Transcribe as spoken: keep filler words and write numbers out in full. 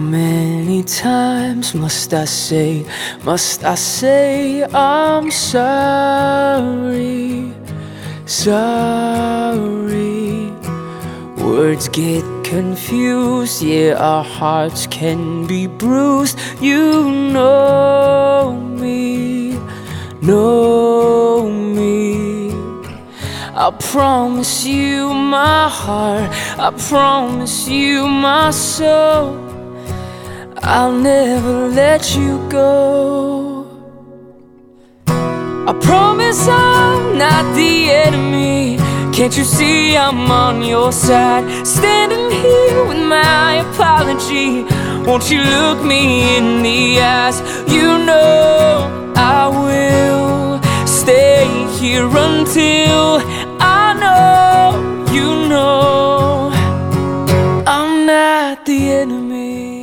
many times must I say, must I say I'm sorry, sorry? Words get confused, yeah, our hearts can be bruised. You know me, know me. I promise you my heart, I promise you my soul, I'll never let you go. I promise I'm not the enemy. Can't you see I'm on your side? Standing here with my apology. Won't you look me in the eyes? You know I will stay here until I know, you know, I'm not the enemy.